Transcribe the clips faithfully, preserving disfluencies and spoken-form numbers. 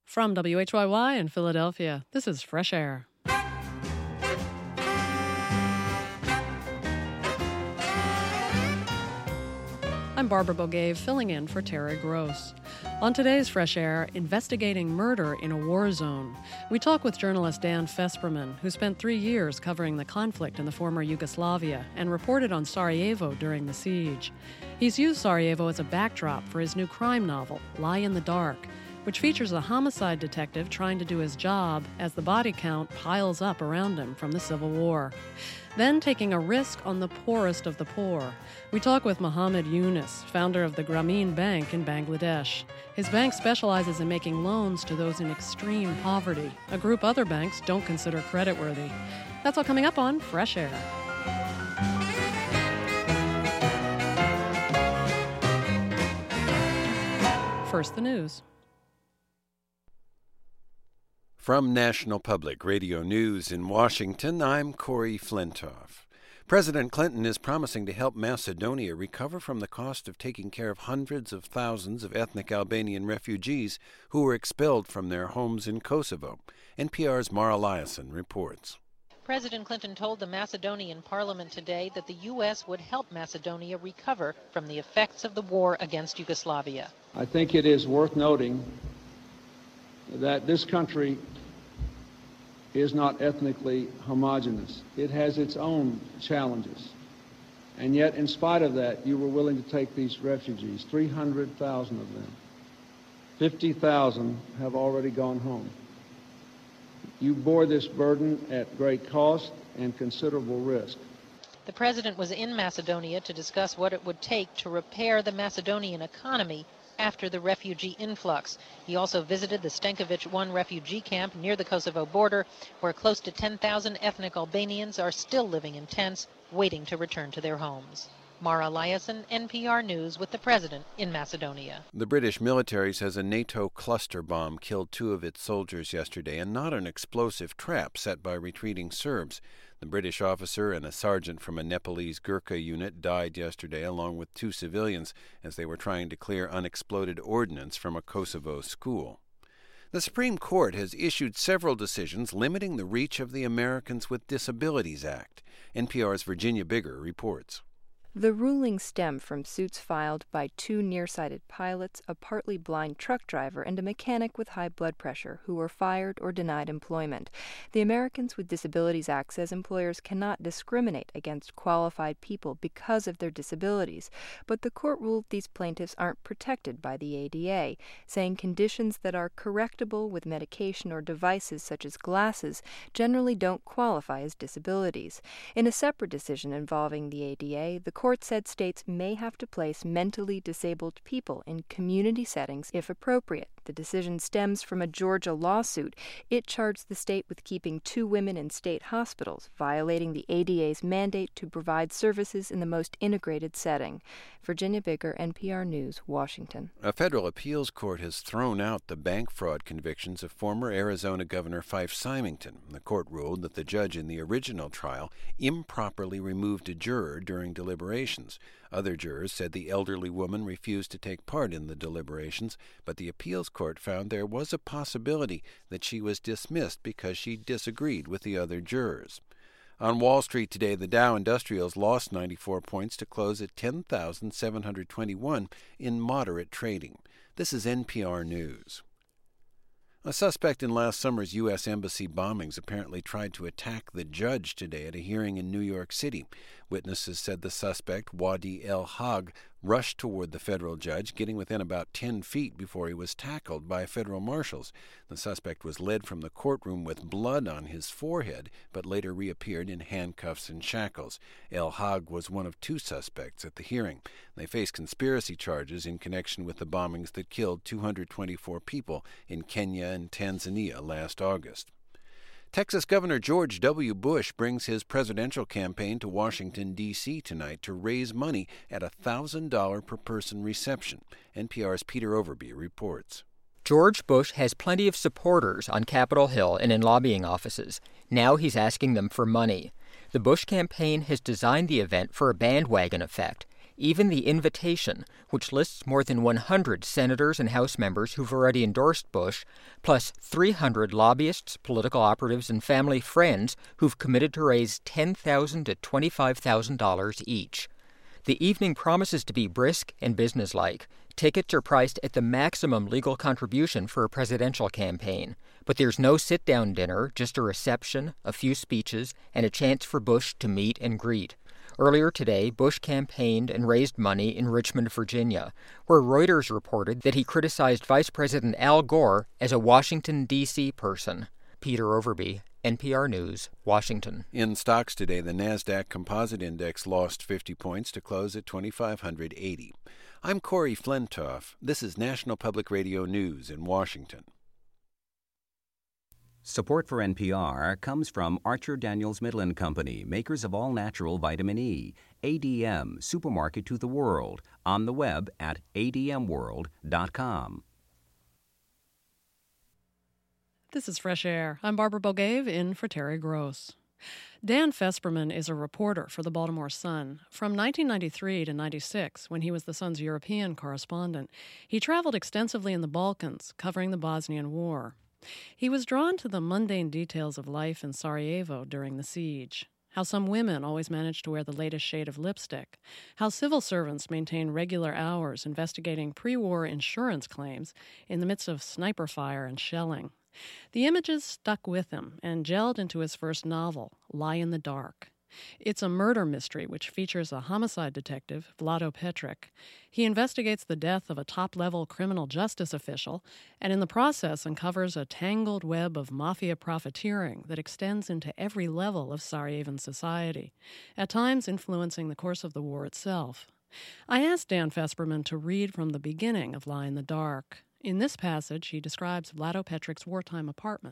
From W H Y Y in Philadelphia, this is Fresh Air. I'm Barbara Bogave, filling in for Terry Gross. On today's Fresh Air, investigating murder in a war zone. We talk with journalist Dan Fesperman, who spent three years covering the conflict in the former Yugoslavia and reported on Sarajevo during the siege. He's used Sarajevo as a backdrop for his new crime novel, Lie in the Dark, which features a homicide detective trying to do his job as the body count piles up around him from the Civil War. Then taking a risk on the poorest of the poor. We talk with Mohammed Yunus, founder of the Grameen Bank in Bangladesh. His bank specializes in making loans to those in extreme poverty, a group other banks don't consider creditworthy. That's all coming up on Fresh Air. First, the news. From National Public Radio News in Washington, I'm Corey Flintoff. President Clinton is promising to help Macedonia recover from the cost of taking care of hundreds of thousands of ethnic Albanian refugees who were expelled from their homes in Kosovo. N P R's Mara Liasson reports. President Clinton told the Macedonian parliament today that the U S would help Macedonia recover from the effects of the war against Yugoslavia. I think it is worth noting that this country is not ethnically homogeneous. It has its own challenges. And yet, in spite of that, you were willing to take these refugees, three hundred thousand of them. fifty thousand have already gone home. You bore this burden at great cost and considerable risk. The president was in Macedonia to discuss what it would take to repair the Macedonian economy after the refugee influx. He also visited the Stenkovic one refugee camp near the Kosovo border, where close to ten thousand ethnic Albanians are still living in tents, waiting to return to their homes. Mara Liasson, N P R News, with the president in Macedonia. The British military says a NATO cluster bomb killed two of its soldiers yesterday, and not an explosive trap set by retreating Serbs. The British officer and a sergeant from a Nepalese Gurkha unit died yesterday, along with two civilians, as they were trying to clear unexploded ordnance from a Kosovo school. The Supreme Court has issued several decisions limiting the reach of the Americans with Disabilities Act. N P R's Virginia Bigger reports. The ruling stemmed from suits filed by two nearsighted pilots, a partly blind truck driver, and a mechanic with high blood pressure who were fired or denied employment. The Americans with Disabilities Act says employers cannot discriminate against qualified people because of their disabilities, but the court ruled these plaintiffs aren't protected by the A D A, saying conditions that are correctable with medication or devices such as glasses generally don't qualify as disabilities. In a separate decision involving the A D A, the court said states may have to place mentally disabled people in community settings if appropriate. The decision stems from a Georgia lawsuit. It charged the state with keeping two women in state hospitals, violating the A D A's mandate to provide services in the most integrated setting. Virginia Bigger, N P R News, Washington. A federal appeals court has thrown out the bank fraud convictions of former Arizona Governor Fife Symington. The court ruled that the judge in the original trial improperly removed a juror during deliberations. Other jurors said the elderly woman refused to take part in the deliberations, but the appeals court found there was a possibility that she was dismissed because she disagreed with the other jurors. On Wall Street today, the Dow Industrials lost ninety-four points to close at ten thousand seven hundred twenty-one in moderate trading. This is N P R News. A suspect in last summer's U S Embassy bombings apparently tried to attack the judge today at a hearing in New York City. Witnesses said the suspect, Wadi El Hag, rushed toward the federal judge, getting within about ten feet before he was tackled by federal marshals. The suspect was led from the courtroom with blood on his forehead, but later reappeared in handcuffs and shackles. El Hag was one of two suspects at the hearing. They face conspiracy charges in connection with the bombings that killed two hundred twenty-four people in Kenya and Tanzania last August. Texas Governor George W. Bush brings his presidential campaign to Washington, D C tonight to raise money at a one thousand dollars per person reception. N P R's Peter Overby reports. George Bush has plenty of supporters on Capitol Hill and in lobbying offices. Now he's asking them for money. The Bush campaign has designed the event for a bandwagon effect. Even the invitation, which lists more than one hundred senators and House members who've already endorsed Bush, plus three hundred lobbyists, political operatives, and family friends who've committed to raise ten thousand dollars to twenty-five thousand dollars each. The evening promises to be brisk and businesslike. Tickets are priced at the maximum legal contribution for a presidential campaign. But there's no sit-down dinner, just a reception, a few speeches, and a chance for Bush to meet and greet. Earlier today, Bush campaigned and raised money in Richmond, Virginia, where Reuters reported that he criticized Vice President Al Gore as a Washington, D C person. Peter Overby, N P R News, Washington. In stocks today, the NASDAQ Composite Index lost fifty points to close at twenty-five eighty. I'm Corey Flentoff. This is National Public Radio News in Washington. Support for N P R comes from Archer Daniels Midland Company, makers of all-natural vitamin E. A D M, supermarket to the world, on the web at a d m world dot com. This is Fresh Air. I'm Barbara Bogaev, in for Terry Gross. Dan Fesperman is a reporter for the Baltimore Sun. From nineteen ninety-three to ninety-six, when he was the Sun's European correspondent, he traveled extensively in the Balkans, covering the Bosnian War. He was drawn to the mundane details of life in Sarajevo during the siege. How some women always managed to wear the latest shade of lipstick. How civil servants maintain regular hours investigating pre-war insurance claims in the midst of sniper fire and shelling. The images stuck with him and gelled into his first novel, Lie in the Dark. It's a murder mystery which features a homicide detective, Vlado Petric. He investigates the death of a top-level criminal justice official and in the process uncovers a tangled web of mafia profiteering that extends into every level of Sarajevan society, at times influencing the course of the war itself. I asked Dan Fesperman to read from the beginning of Lie in the Dark. In this passage, he describes Vlado Petric's wartime apartment.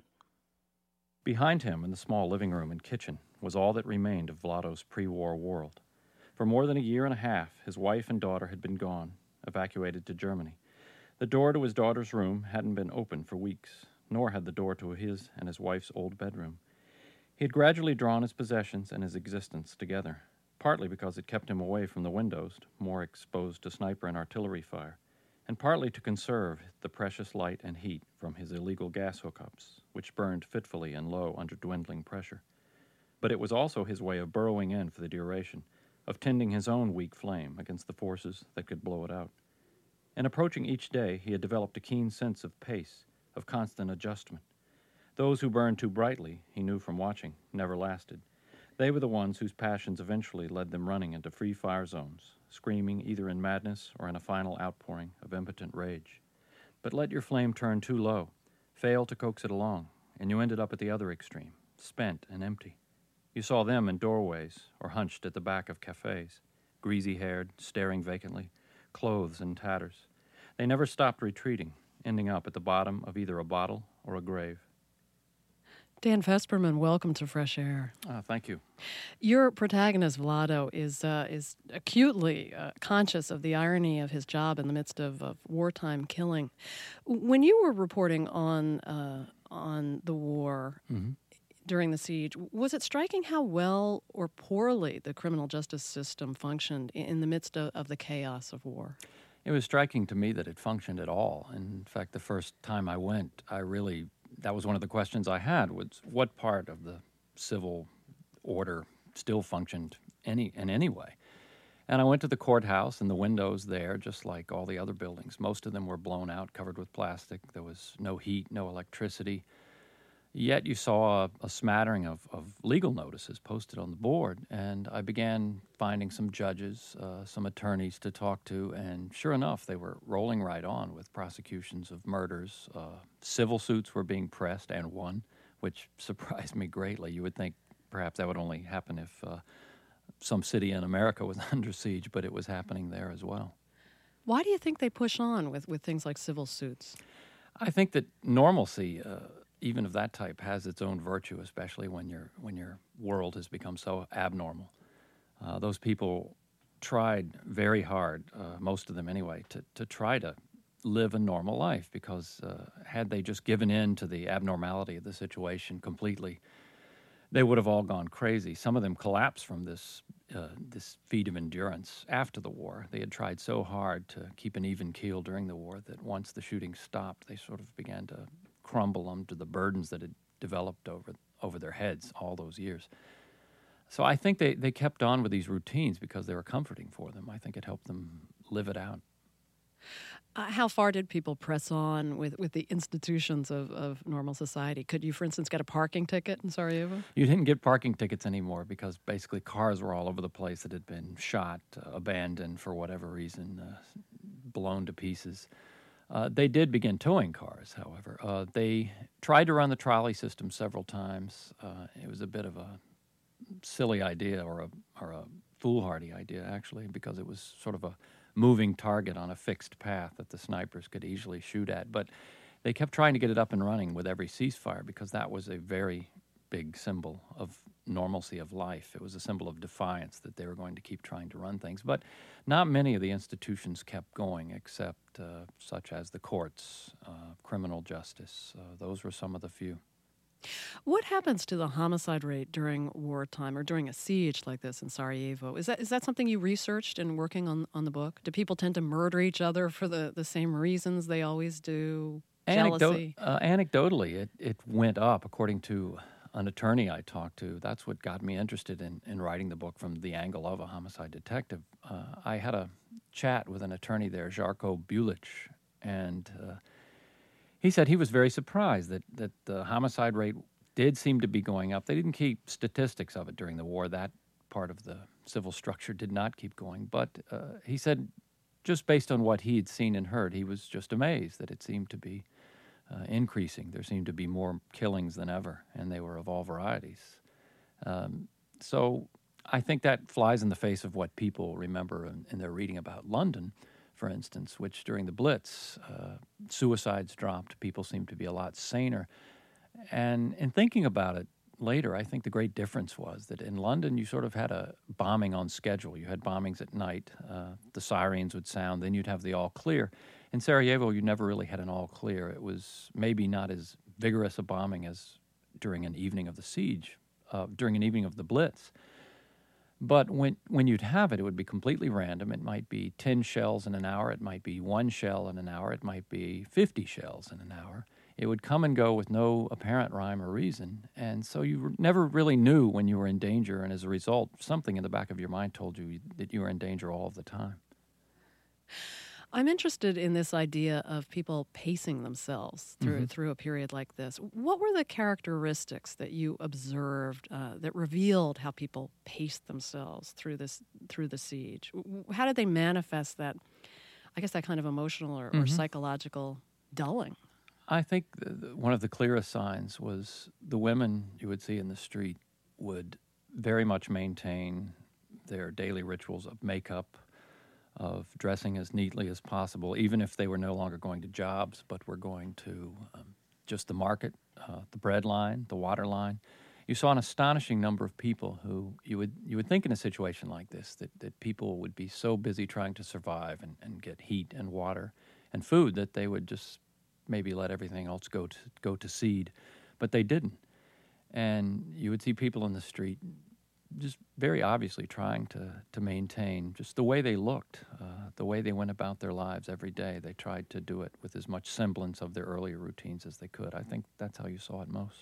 Behind him, in the small living room and kitchen, was all that remained of Vlado's pre-war world. For more than a year and a half, his wife and daughter had been gone, evacuated to Germany. The door to his daughter's room hadn't been open for weeks, nor had the door to his and his wife's old bedroom. He had gradually drawn his possessions and his existence together, partly because it kept him away from the windows, more exposed to sniper and artillery fire, and partly to conserve the precious light and heat from his illegal gas hookups, which burned fitfully and low under dwindling pressure. But it was also his way of burrowing in for the duration, of tending his own weak flame against the forces that could blow it out. In approaching each day, he had developed a keen sense of pace, of constant adjustment. Those who burned too brightly, he knew from watching, never lasted. They were the ones whose passions eventually led them running into free fire zones, screaming either in madness or in a final outpouring of impotent rage. But let your flame turn too low, fail to coax it along, and you ended up at the other extreme, spent and empty. You saw them in doorways or hunched at the back of cafes, greasy-haired, staring vacantly, clothes in tatters. They never stopped retreating, ending up at the bottom of either a bottle or a grave. Dan Fesperman, welcome to Fresh Air. Uh, thank you. Your protagonist, Vlado, is uh, is acutely uh, conscious of the irony of his job in the midst of, of wartime killing. When you were reporting on uh, on the war mm-hmm. during the siege, was it striking how well or poorly the criminal justice system functioned in the midst of, of the chaos of war? It was striking to me that it functioned at all. In fact, the first time I went, I really... that was one of the questions I had, was what part of the civil order still functioned any in any way? And I went to the courthouse, and the windows there, just like all the other buildings, most of them were blown out, covered with plastic. There was no heat, no electricity. Yet you saw a, a smattering of, of legal notices posted on the board, and I began finding some judges, uh, some attorneys to talk to, and sure enough, they were rolling right on with prosecutions of murders. Uh, civil suits were being pressed and won, which surprised me greatly. You would think perhaps that would only happen if uh, some city in America was under siege, but it was happening there as well. Why do you think they push on with, with things like civil suits? I think that normalcy... Uh, even of that type, has its own virtue, especially when your when your world has become so abnormal. Uh, those people tried very hard, uh, most of them anyway, to, to try to live a normal life, because uh, had they just given in to the abnormality of the situation completely, they would have all gone crazy. Some of them collapsed from this uh, this feat of endurance after the war. They had tried so hard to keep an even keel during the war that once the shooting stopped, they sort of began to crumble under the burdens that had developed over over their heads all those years. So I think they, they kept on with these routines because they were comforting for them. I think it helped them live it out. Uh, how far did people press on with, with the institutions of, of normal society? Could you, for instance, get a parking ticket in Sarajevo? You didn't get parking tickets anymore because basically cars were all over the place that had been shot, uh, abandoned for whatever reason, uh, blown to pieces. Uh, they did begin towing cars, however. Uh, they tried to run the trolley system several times. Uh, it was a bit of a silly idea or a, or a foolhardy idea, actually, because it was sort of a moving target on a fixed path that the snipers could easily shoot at. But they kept trying to get it up and running with every ceasefire because that was a very big symbol of normalcy of life. It was a symbol of defiance that they were going to keep trying to run things. But not many of the institutions kept going, except uh, such as the courts, uh, criminal justice. Uh, those were some of the few. What happens to the homicide rate during wartime or during a siege like this in Sarajevo? Is that is that something you researched in working on, on the book? Do people tend to murder each other for the, the same reasons they always do? Jealousy? Anecdot- uh, anecdotally, it, it went up, according to an attorney I talked to. That's what got me interested in, in writing the book from the angle of a homicide detective. Uh, I had a chat with an attorney there, Žarko Bulic, and uh, he said he was very surprised that, that the homicide rate did seem to be going up. They didn't keep statistics of it during the war. That part of the civil structure did not keep going. But uh, he said just based on what he had seen and heard, he was just amazed that it seemed to be uh, increasing. There seemed to be more killings than ever, and they were of all varieties. Um, so I think that flies in the face of what people remember in, in their reading about London, for instance, which during the Blitz, uh, suicides dropped. People seemed to be a lot saner. And in thinking about it later, I think the great difference was that in London, you sort of had a bombing on schedule. You had bombings at night. Uh, the sirens would sound. Then you'd have the all clear. In Sarajevo, you never really had an all clear. It was maybe not as vigorous a bombing as during an evening of the siege, uh, during an evening of the Blitz. But when when you'd have it, it would be completely random. It might be ten shells in an hour. It might be one shell in an hour. It might be fifty shells in an hour. It would come and go with no apparent rhyme or reason. And so you never really knew when you were in danger. And as a result, something in the back of your mind told you that you were in danger all of the time. I'm interested in this idea of people pacing themselves through mm-hmm. through a period like this. What were the characteristics that you observed uh, that revealed how people paced themselves through this through the siege? How did they manifest that, I guess, that kind of emotional or, mm-hmm. or psychological dulling? I think the, the, one of the clearest signs was the women you would see in the street would very much maintain their daily rituals of makeup, of dressing as neatly as possible, even if they were no longer going to jobs, but were going to um, just the market, uh, the bread line, the water line. You saw an astonishing number of people who you would you would think in a situation like this that, that people would be so busy trying to survive and, and get heat and water and food that they would just maybe let everything else go to go to seed, but they didn't. And you would see people in the street just very obviously trying to, to maintain just the way they looked, uh, the way they went about their lives every day. They tried to do it with as much semblance of their earlier routines as they could. I think that's how you saw it most.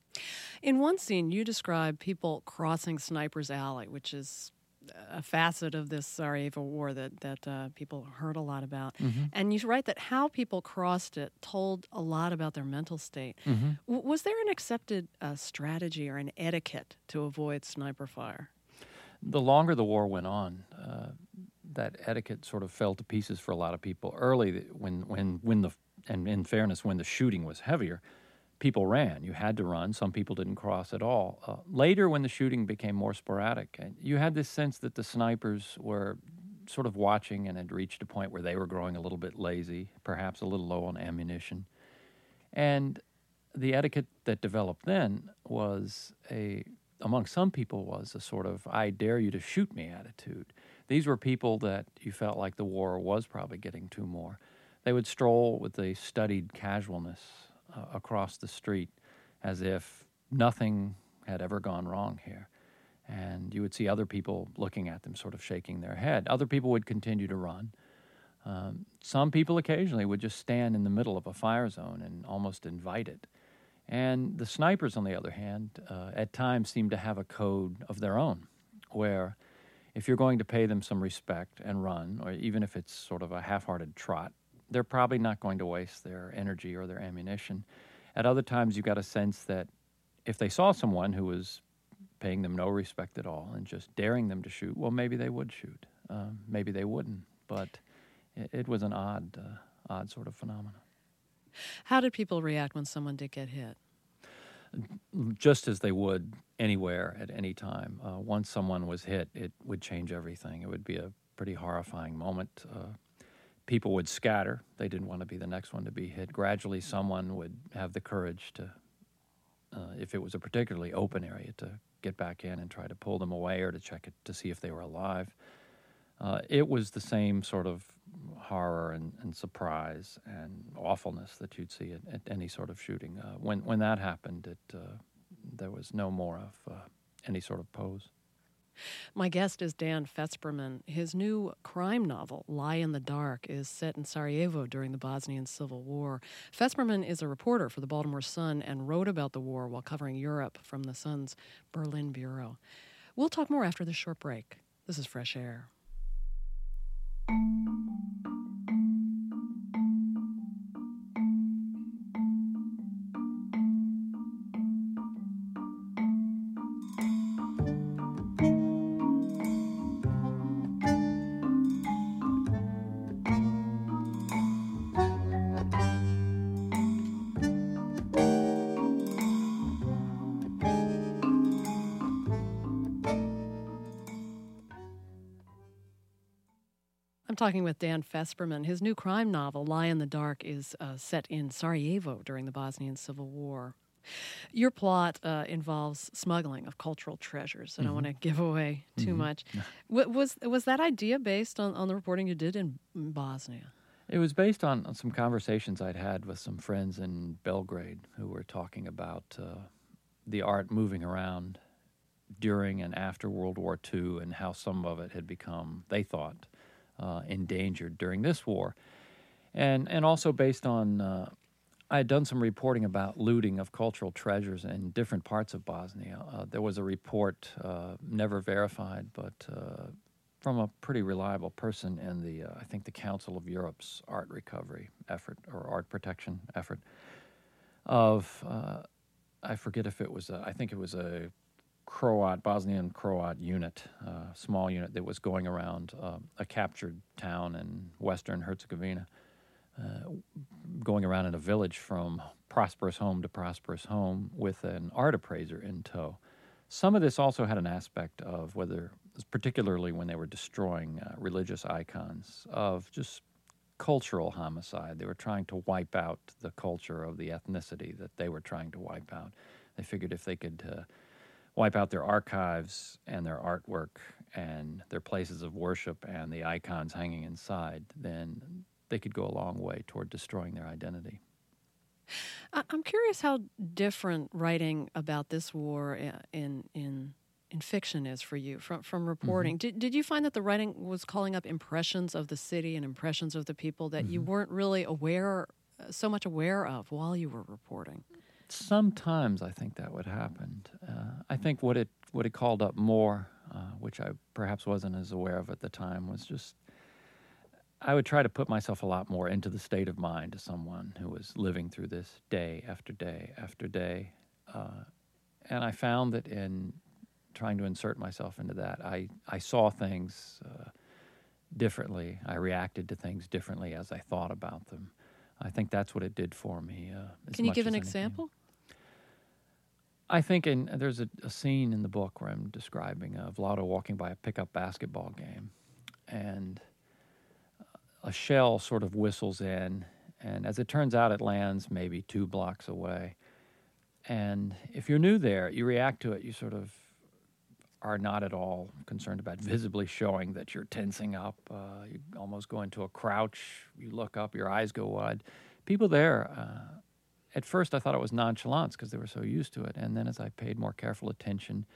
In one scene, you describe people crossing Sniper's Alley, which is a facet of this Sarajevo war that, that uh, people heard a lot about. Mm-hmm. And you write that how people crossed it told a lot about their mental state. Mm-hmm. W- was there an accepted uh, strategy or an etiquette to avoid sniper fire? The longer the war went on, uh, that etiquette sort of fell to pieces for a lot of people. Early, when, when, when the, and in fairness, when the shooting was heavier, people ran. You had to run. Some people didn't cross at all. Uh, later, when the shooting became more sporadic, you had this sense that the snipers were sort of watching and had reached a point where they were growing a little bit lazy, perhaps a little low on ammunition. And the etiquette that developed then was a, among some people, was a sort of, I dare you to shoot me attitude. These were people that you felt like the war was probably getting to more. They would stroll with a studied casualness Uh, across the street as if nothing had ever gone wrong here. And you would see other people looking at them, sort of shaking their head. Other people would continue to run. Um, some people occasionally would just stand in the middle of a fire zone and almost invite it. And the snipers, on the other hand, uh, at times seem to have a code of their own, where if you're going to pay them some respect and run, or even if it's sort of a half-hearted trot, they're probably not going to waste their energy or their ammunition. At other times, you got a sense that if they saw someone who was paying them no respect at all and just daring them to shoot, well, maybe they would shoot. Uh, maybe they wouldn't. But it, it was an odd, uh, odd sort of phenomenon. How did people react when someone did get hit? Just as they would anywhere at any time. Uh, once someone was hit, it would change everything. It would be a pretty horrifying moment. Uh, people would scatter. They didn't want to be the next one to be hit. Gradually, someone would have the courage to, uh, if it was a particularly open area, to get back in and try to pull them away or to check it to see if they were alive. Uh, it was the same sort of horror and, and surprise and awfulness that you'd see at, at any sort of shooting. Uh, when when that happened, it uh, there was no more of uh, any sort of pose. My guest is Dan Fesperman. His new crime novel, Lie in the Dark, is set in Sarajevo during the Bosnian Civil War. Fesperman is a reporter for the Baltimore Sun and wrote about the war while covering Europe from the Sun's Berlin bureau. We'll talk more after this short break. This is Fresh Air. I'm talking with Dan Fesperman. His new crime novel, Lie in the Dark, is uh, set in Sarajevo during the Bosnian Civil War. Your plot uh, involves smuggling of cultural treasures. I don't mm-hmm. want to give away too mm-hmm. much. W- was was that idea based on, on the reporting you did in, in Bosnia? It was based on, on some conversations I'd had with some friends in Belgrade who were talking about uh, the art moving around during and after World War Two and how some of it had become, they thought, Uh, endangered during this war. And and also based on, uh, I had done some reporting about looting of cultural treasures in different parts of Bosnia. Uh, there was a report, uh, never verified, but uh, from a pretty reliable person in the, uh, I think the Council of Europe's art recovery effort or art protection effort of, uh, I forget if it was, a, I think it was a Croat, Bosnian Croat unit, uh, small unit that was going around uh, a captured town in western Herzegovina, uh, going around in a village from prosperous home to prosperous home with an art appraiser in tow. Some of this also had an aspect of whether, particularly when they were destroying uh, religious icons, of just cultural homicide. They were trying to wipe out the culture of the ethnicity that they were trying to wipe out. They figured if they could uh, wipe out their archives and their artwork and their places of worship and the icons hanging inside, then they could go a long way toward destroying their identity. I'm curious how different writing about this war in in in fiction is for you from from reporting. Mm-hmm. Did did you find that the writing was calling up impressions of the city and impressions of the people that mm-hmm. you weren't really aware so much aware of while you were reporting? Sometimes I think that would happen. Uh, I think what it what it called up more, uh, which I perhaps wasn't as aware of at the time, was just I would try to put myself a lot more into the state of mind of someone who was living through this day after day after day. Uh, and I found that in trying to insert myself into that, I, I saw things uh, differently. I reacted to things differently as I thought about them. I think that's what it did for me. Uh, Can you give an example? I think in, there's a, a scene in the book where I'm describing uh, Vlado walking by a pickup basketball game, and a shell sort of whistles in, and as it turns out, it lands maybe two blocks away. And if you're new there, you react to it, you sort of are not at all concerned about visibly showing that you're tensing up. Uh, you almost go into a crouch. You look up, your eyes go wide. People there, uh, at first I thought it was nonchalance because they were so used to it. And then as I paid more careful attention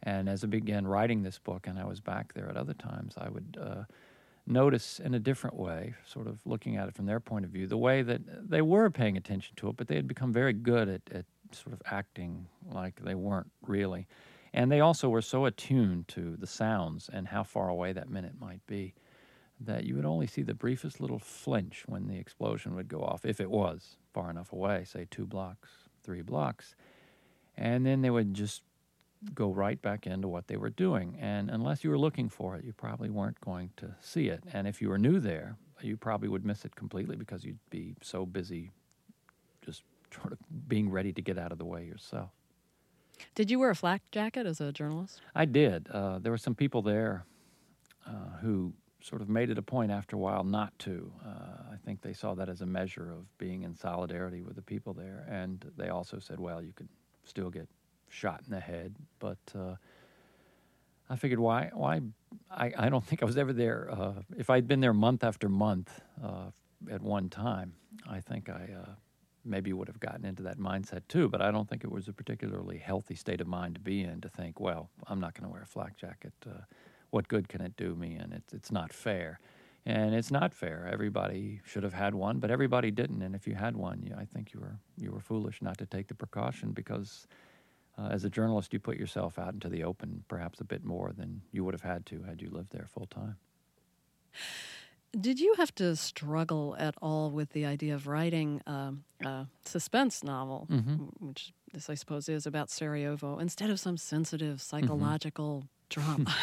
And as I began writing this book, and I was back there at other times, I would uh, notice in a different way, sort of looking at it from their point of view, the way that they were paying attention to it, but they had become very good at, at sort of acting like they weren't really. And they also were so attuned to the sounds and how far away that minute might be that you would only see the briefest little flinch when the explosion would go off, if it was far enough away, say two blocks, three blocks. And then they would just go right back into what they were doing. And unless you were looking for it, you probably weren't going to see it. And if you were new there, you probably would miss it completely because you'd be so busy just sort of being ready to get out of the way yourself. Did you wear a flak jacket as a journalist? I did. Uh, there were some people there uh, who sort of made it a point after a while not to. Uh, I think they saw that as a measure of being in solidarity with the people there. And they also said, well, you could still get shot in the head. But uh, I figured, why? Why? I, I don't think I was ever there. Uh, if I'd been there month after month uh, at one time, I think I uh, maybe would have gotten into that mindset too. But I don't think it was a particularly healthy state of mind to be in, to think, well, I'm not going to wear a flak jacket. Uh, what good can it do me? And it's it's not fair. And it's not fair. Everybody should have had one, but everybody didn't. And if you had one, you, I think you were you were foolish not to take the precaution, because uh, as a journalist, you put yourself out into the open perhaps a bit more than you would have had to had you lived there full time. Did you have to struggle at all with the idea of writing um, a suspense novel, Mm-hmm. which this, I suppose, is about Sarajevo, instead of some sensitive psychological mm-hmm. drama?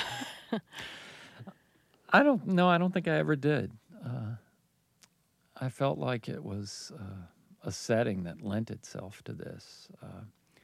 I don't know. I don't think I ever did. Uh, I felt like it was uh, a setting that lent itself to this. Uh,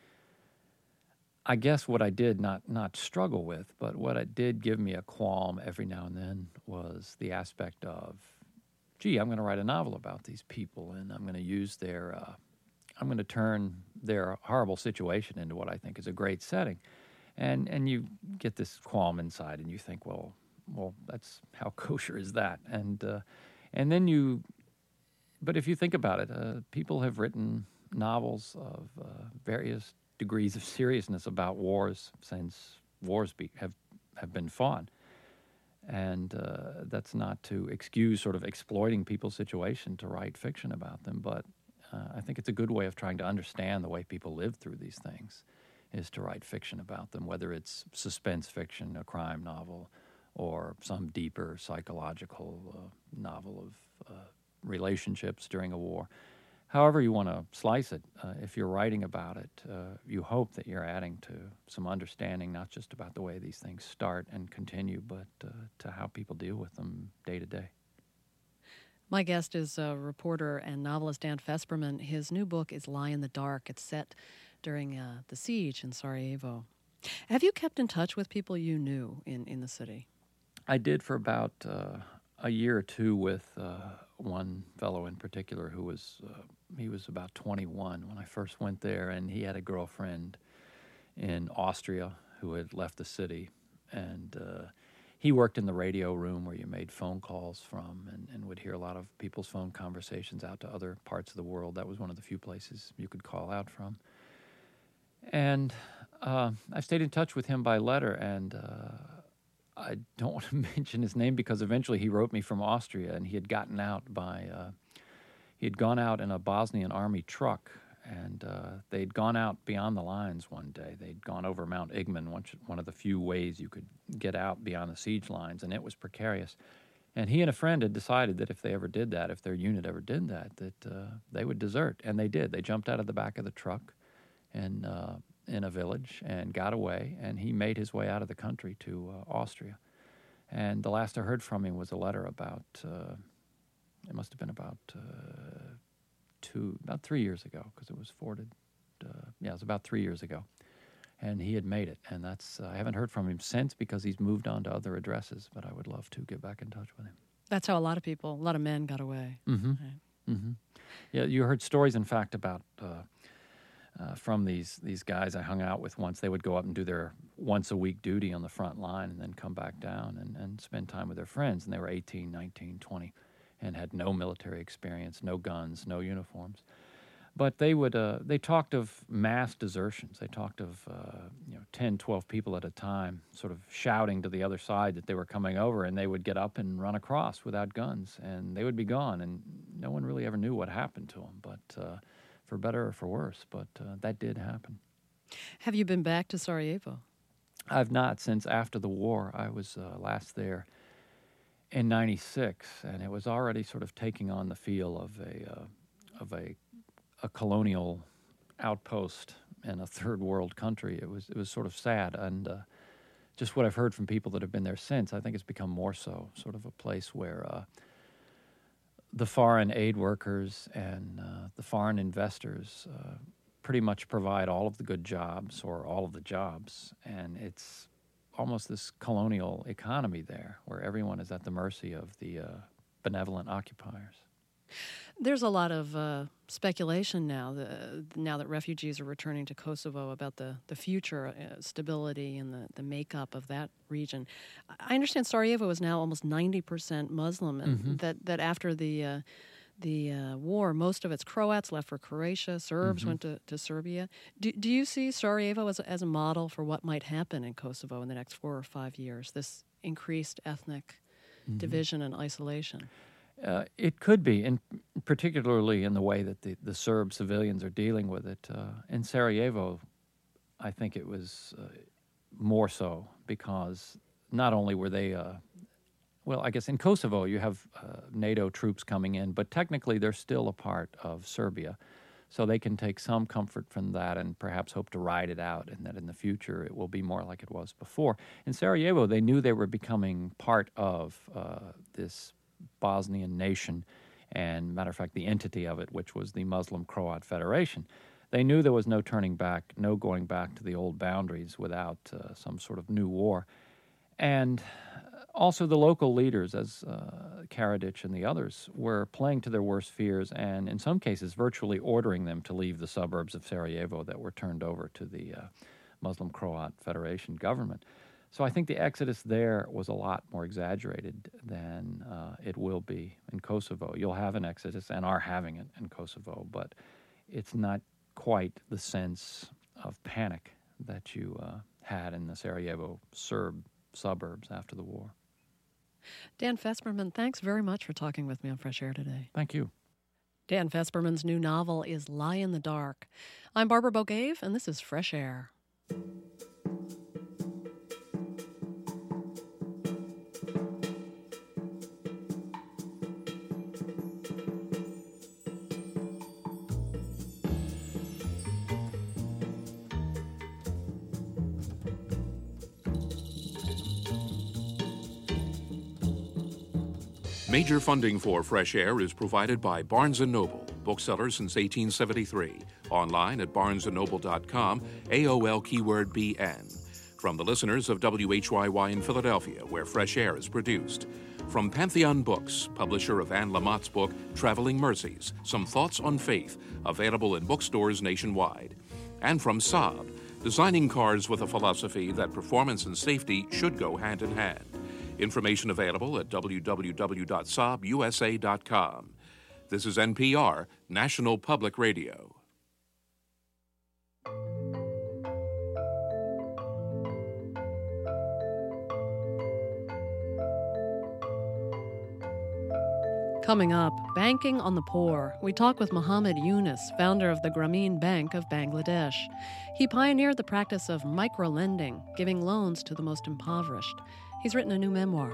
I guess what I did not not struggle with, but what it did give me a qualm every now and then was the aspect of, gee, I'm going to write a novel about these people, and I'm going to use their, uh, I'm going to turn their horrible situation into what I think is a great setting. And and you get this qualm inside, and you think, well, well, that's how kosher is that? And uh, and then you, but if you think about it, uh, people have written novels of uh, various degrees of seriousness about wars since wars be, have have been fought, and uh, that's not to excuse sort of exploiting people's situation to write fiction about them, but uh, I think it's a good way of trying to understand the way people live through these things, is to write fiction about them, whether it's suspense fiction, a crime novel, or some deeper psychological uh, novel of uh, relationships during a war. However you want to slice it, uh, if you're writing about it, uh, you hope that you're adding to some understanding, not just about the way these things start and continue, but uh, to how people deal with them day to day. My guest is uh, reporter and novelist Dan Fesperman. His new book is Lie in the Dark. It's set during uh, the siege in Sarajevo. Have you kept in touch with people you knew in, in the city? I did for about uh, a year or two with uh, one fellow in particular who was, uh, he was about twenty-one when I first went there, and he had a girlfriend in Austria who had left the city, and uh, he worked in the radio room where you made phone calls from and, and would hear a lot of people's phone conversations out to other parts of the world. That was one of the few places you could call out from. And uh, I stayed in touch with him by letter, and uh, I don't want to mention his name because eventually he wrote me from Austria, and he had gotten out by, uh, he had gone out in a Bosnian army truck, and uh, they'd gone out beyond the lines one day. They'd gone over Mount Igman, one of the few ways you could get out beyond the siege lines, and it was precarious. And he and a friend had decided that if they ever did that, if their unit ever did that, that uh, they would desert, and they did. They jumped out of the back of the truck and uh, in a village and got away, and he made his way out of the country to uh, Austria. And the last I heard from him was a letter about, uh, it must have been about uh, two, about three years ago, because it was forwarded, uh, yeah, it was about three years ago. And he had made it, and that's, uh, I haven't heard from him since because he's moved on to other addresses, but I would love to get back in touch with him. That's how a lot of people, a lot of men got away. Mm-hmm. Right. Mm-hmm. Yeah, you heard stories, in fact, about uh, uh, from these these guys I hung out with once. They would go up and do their once-a-week duty on the front line and then come back down and, and spend time with their friends. And they were eighteen, nineteen, twenty and had no military experience, no guns, no uniforms. But they would uh, they talked of mass desertions. They talked of uh, you know ten, twelve people at a time, sort of shouting to the other side that they were coming over, and they would get up and run across without guns, and they would be gone, and no one really ever knew what happened to them. But uh, for better or for worse, but uh, that did happen. Have you been back to Sarajevo? I've not since after the war. I was uh, last there in ninety-six, and it was already sort of taking on the feel of a uh, of a a colonial outpost in a third world country. It was it was sort of sad, and uh, just what I've heard from people that have been there since, I think it's become more so, sort of a place where uh, the foreign aid workers and uh, the foreign investors uh, pretty much provide all of the good jobs or all of the jobs, and it's almost this colonial economy there where everyone is at the mercy of the uh, benevolent occupiers. There's a lot of uh, speculation now, the, now that refugees are returning to Kosovo, about the, the future uh, stability and the, the makeup of that region. I understand Sarajevo is now almost ninety percent Muslim, and Mm-hmm. that, that after the uh, the uh, war, most of its Croats left for Croatia, Serbs Mm-hmm. went to, to Serbia. Do, do you see Sarajevo as a, as a model for what might happen in Kosovo in the next four or five years, this increased ethnic Mm-hmm. division and isolation? Uh, it could be, and particularly in the way that the, the Serb civilians are dealing with it. Uh, in Sarajevo, I think it was uh, more so because not only were they, uh, well, I guess in Kosovo you have uh, NATO troops coming in, but technically they're still a part of Serbia. So they can take some comfort from that and perhaps hope to ride it out, and that in the future it will be more like it was before. In Sarajevo, they knew they were becoming part of uh, this Bosnian nation, and matter of fact, the entity of it, which was the Muslim Croat Federation. They knew there was no turning back, no going back to the old boundaries without uh, some sort of new war. And also the local leaders, as uh, Karadzic and the others, were playing to their worst fears and in some cases virtually ordering them to leave the suburbs of Sarajevo that were turned over to the uh, Muslim Croat Federation government. So I think the exodus there was a lot more exaggerated than uh, it will be in Kosovo. You'll have an exodus, and are having it in Kosovo, but it's not quite the sense of panic that you uh, had in the Sarajevo Serb suburbs after the war. Dan Fesperman, thanks very much for talking with me on Fresh Air today. Thank you. Dan Fesperman's new novel is Lie in the Dark. I'm Barbara Bogave, and this is Fresh Air. Major funding for Fresh Air is provided by Barnes and Noble, bookseller since eighteen seventy-three. Online at barnes and noble dot com, A O L keyword B N. From the listeners of W H Y Y in Philadelphia, where Fresh Air is produced. From Pantheon Books, publisher of Anne Lamott's book, Traveling Mercies, Some Thoughts on Faith, available in bookstores nationwide. And from Saab, designing cars with a philosophy that performance and safety should go hand in hand. Information available at w w w dot saab u s a dot com. This is N P R, National Public Radio. Coming up, banking on the poor. We talk with Muhammad Yunus, founder of the Grameen Bank of Bangladesh. He pioneered the practice of micro-lending, giving loans to the most impoverished. He's written a new memoir.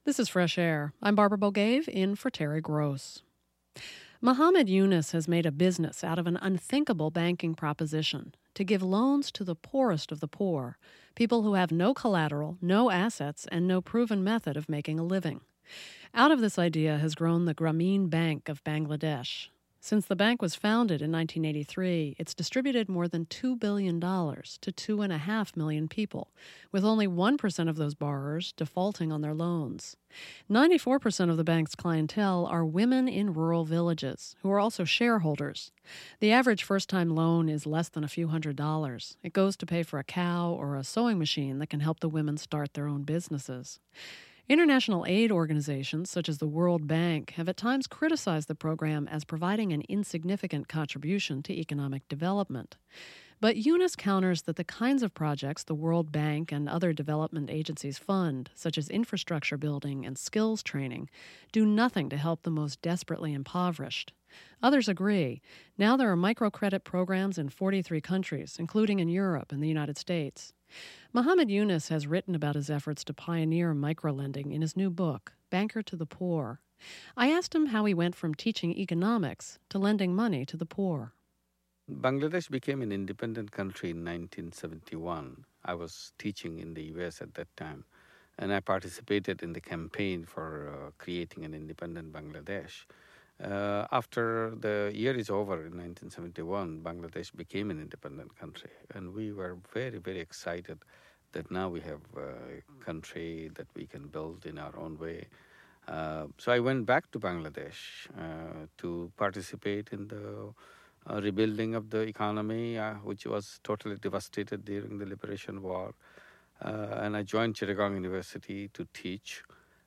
This is Fresh Air. I'm Barbara Bogave, in for Terry Gross. Muhammad Yunus has made a business out of an unthinkable banking proposition: to give loans to the poorest of the poor, people who have no collateral, no assets, and no proven method of making a living. Out of this idea has grown the Grameen Bank of Bangladesh. Since the bank was founded in nineteen eighty-three, it's distributed more than two billion dollars to two point five million people, with only one percent of those borrowers defaulting on their loans. ninety-four percent of the bank's clientele are women in rural villages, who are also shareholders. The average first-time loan is less than a few hundred dollars. It goes to pay for a cow or a sewing machine that can help the women start their own businesses. International aid organizations, such as the World Bank, have at times criticized the program as providing an insignificant contribution to economic development. But Yunus counters that the kinds of projects the World Bank and other development agencies fund, such as infrastructure building and skills training, do nothing to help the most desperately impoverished. Others agree. Now there are microcredit programs in forty-three countries, including in Europe and the United States. Muhammad Yunus has written about his efforts to pioneer microlending in his new book, Banker to the Poor. I asked him how he went from teaching economics to lending money to the poor. Bangladesh became an independent country in nineteen seventy-one. I was teaching in the U S at that time, and I participated in the campaign for uh, creating an independent Bangladesh. Uh, after the year is over in nineteen seventy-one, Bangladesh became an independent country, and we were very, very excited that now we have a country that we can build in our own way. Uh, so I went back to Bangladesh uh, to participate in the uh, rebuilding of the economy, uh, which was totally devastated during the Liberation War. Uh, and I joined Chittagong University to teach.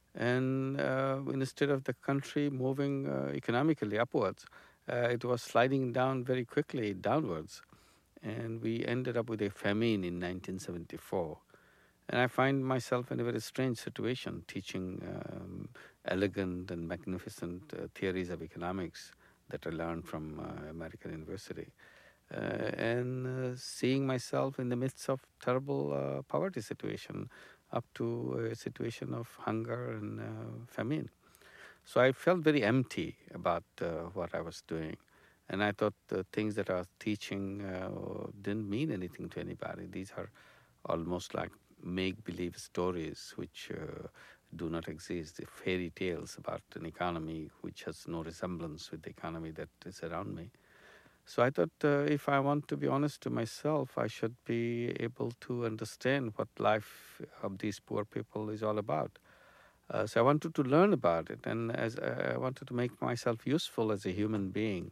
And uh, instead of the country moving uh, economically upwards, uh, it was sliding down very quickly downwards. And we ended up with a famine in nineteen seventy-four. And I find myself in a very strange situation, teaching um, elegant and magnificent uh, theories of economics that I learned from uh, American University. Uh, and uh, seeing myself in the midst of terrible uh, poverty situation, up to a situation of hunger and uh, famine. So I felt very empty about uh, what I was doing. And I thought the things that I was teaching uh, didn't mean anything to anybody. These are almost like make-believe stories which uh, do not exist, the fairy tales about an economy which has no resemblance with the economy that is around me. So I thought uh, if I want to be honest to myself, I should be able to understand what life of these poor people is all about. Uh, so I wanted to learn about it, and as uh, I wanted to make myself useful as a human being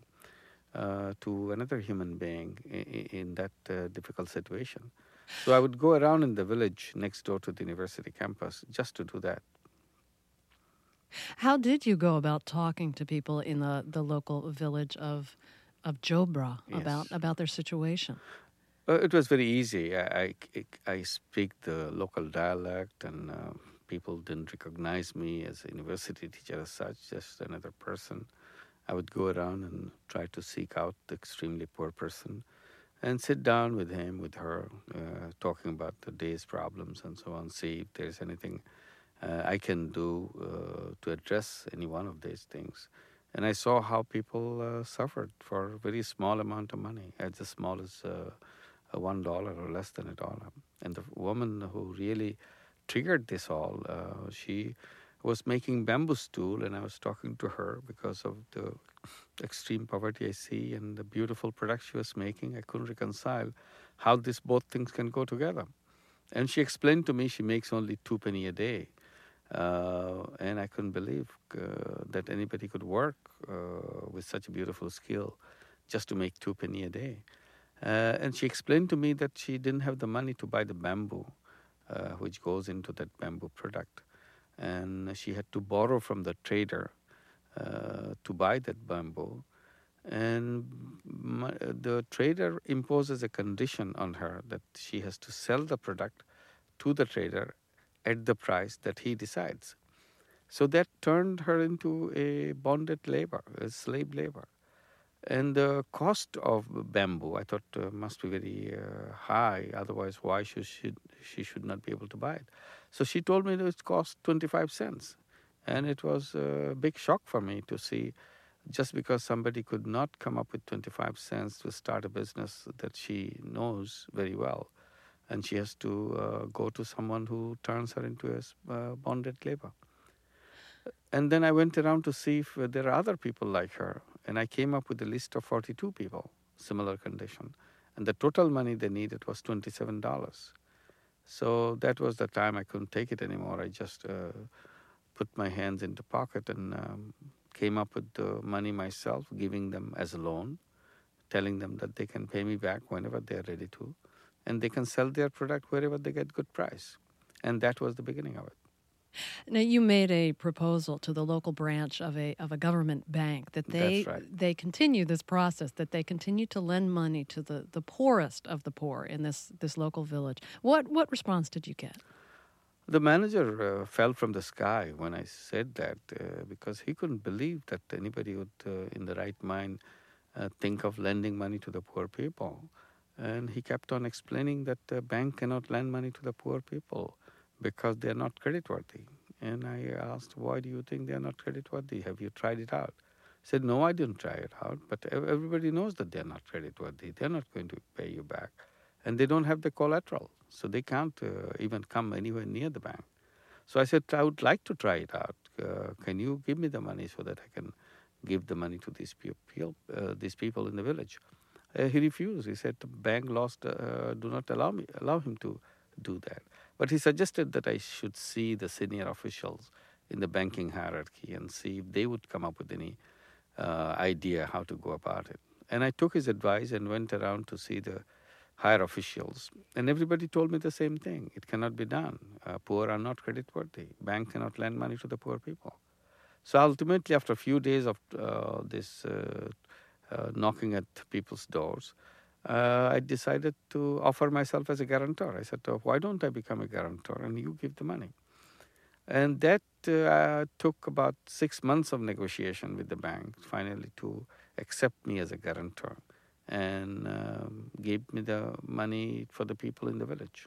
uh, to another human being in, in that uh, difficult situation. So I would go around in the village next door to the university campus just to do that. How did you go about talking to people in the, the local village of of Jobra Yes. about about their situation? Uh, it was very easy. I, I, I speak the local dialect, and uh, people didn't recognize me as a university teacher as such, just another person. I would go around and try to seek out the extremely poor person and sit down with him, with her, uh, talking about the day's problems and so on, see if there's anything uh, I can do uh, to address any one of these things. And I saw how people uh, suffered for a very small amount of money, as small as uh, one dollar or less than a dollar. And the woman who really triggered this all, uh, she was making bamboo stool, and I was talking to her because of the extreme poverty I see and the beautiful product she was making. I couldn't reconcile how these both things can go together. And she explained to me she makes only two penny a day. Uh, and I couldn't believe uh, that anybody could work uh, with such a beautiful skill just to make two penny a day. Uh, and she explained to me that she didn't have the money to buy the bamboo, uh, which goes into that bamboo product. And she had to borrow from the trader uh, to buy that bamboo. And my, the trader imposes a condition on her that she has to sell the product to the trader at the price that he decides. So that turned her into a bonded labor, a slave labor. And the cost of bamboo, I thought, uh, must be very uh, high. Otherwise, why should she, she should not be able to buy it? So she told me that it cost twenty-five cents. And it was a big shock for me to see, just because somebody could not come up with twenty-five cents to start a business that she knows very well, and she has to uh, go to someone who turns her into a uh, bonded labor. And then I went around to see if there are other people like her, and I came up with a list of forty-two people, similar condition. And the total money they needed was twenty-seven dollars. So that was the time I couldn't take it anymore. I just uh, put my hands in the pocket and um, came up with the money myself, giving them as a loan, telling them that they can pay me back whenever they're ready to, and they can sell their product wherever they get good price. And that was the beginning of it. Now, you made a proposal to the local branch of a of a government bank that they That's right. they continue this process, that they continue to lend money to the, the poorest of the poor in this, this local village. What what response did you get? The manager uh, fell from the sky when I said that uh, because he couldn't believe that anybody would, uh, in the right mind, uh, think of lending money to the poor people. And he kept on explaining that the bank cannot lend money to the poor people because they are not creditworthy. And I asked, why do you think they are not creditworthy? Have you tried it out? He said, no, I didn't try it out, but everybody knows that they are not creditworthy. They are not going to pay you back. And they don't have the collateral, so they can't uh, even come anywhere near the bank. So I said, I would like to try it out. Uh, can you give me the money so that I can give the money to these people, uh, these people in the village? Uh, he refused. He said, the bank laws uh, do not allow me, allow him to do that. But he suggested that I should see the senior officials in the banking hierarchy and see if they would come up with any uh, idea how to go about it. And I took his advice and went around to see the higher officials. And everybody told me the same thing. It cannot be done. Uh, poor are not creditworthy. Bank cannot lend money to the poor people. So ultimately, after a few days of uh, this uh, uh, knocking at people's doors, uh, I decided to offer myself as a guarantor. I said, oh, why don't I become a guarantor and you give the money? And that uh, took about six months of negotiation with the bank, finally to accept me as a guarantor and um, gave me the money for the people in the village.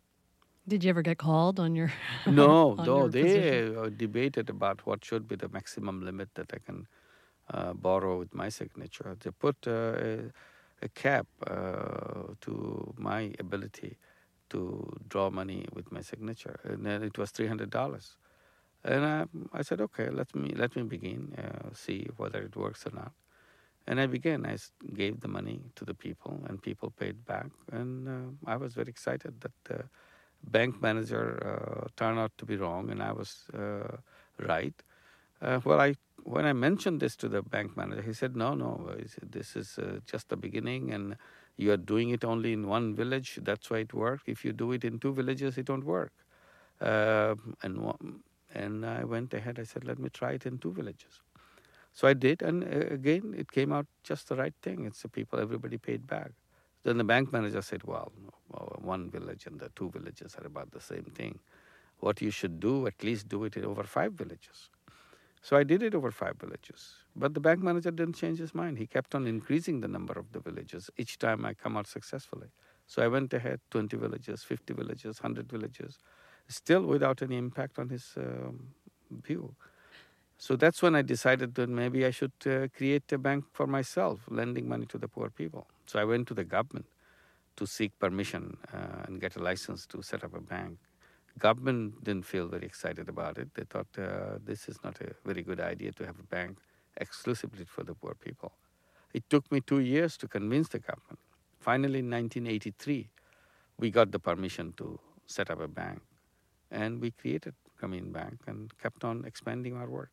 Did you ever get called on your No, on no. your They position? uh, debated about what should be the maximum limit that I can uh, borrow with my signature. They put uh, a, a cap uh, to my ability to draw money with my signature, and then it was three hundred dollars. And I, I said, okay, let me let me begin, uh, see whether it works or not. And I began. I gave the money to the people, and people paid back. And uh, I was very excited that the bank manager uh, turned out to be wrong, and I was uh, right. Uh, well, I when I mentioned this to the bank manager, he said, no, no, he said, this is uh, just the beginning, and you are doing it only in one village. That's why it worked. If you do it in two villages, it won't work. Uh, and one, and I went ahead. I said, let me try it in two villages. So I did, and uh, again, it came out just the right thing. It's the people, everybody paid back. Then the bank manager said, well, one village and the two villages are about the same thing. What you should do, at least do it in over five villages. So I did it over five villages. But the bank manager didn't change his mind. He kept on increasing the number of the villages each time I come out successfully. So I went ahead, twenty villages, fifty villages, one hundred villages, still without any impact on his um, view. So that's when I decided that maybe I should uh, create a bank for myself, lending money to the poor people. So I went to the government to seek permission uh, and get a license to set up a bank. Government didn't feel very excited about it. They thought uh, this is not a very good idea to have a bank exclusively for the poor people. It took me two years to convince the government. Finally, in nineteen eighty-three, we got the permission to set up a bank. And we created Grameen Bank and kept on expanding our work.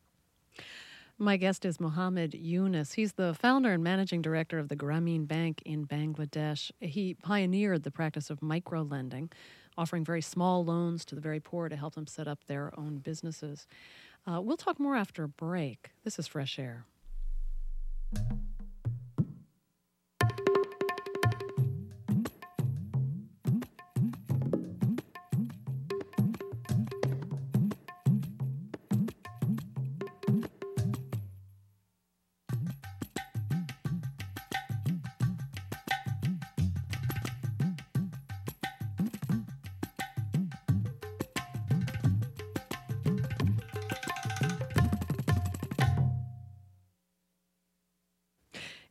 My guest is Mohammed Yunus. He's the founder and managing director of the Grameen Bank in Bangladesh. He pioneered the practice of micro-lending, offering very small loans to the very poor to help them set up their own businesses. Uh, we'll talk more after a break. This is Fresh Air.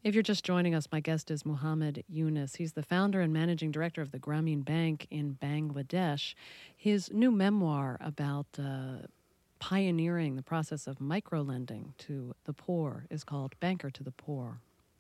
If you're just joining us, my guest is Muhammad Yunus. He's the founder and managing director of the Grameen Bank in Bangladesh. His new memoir about uh, pioneering the process of microlending to the poor is called Banker to the Poor.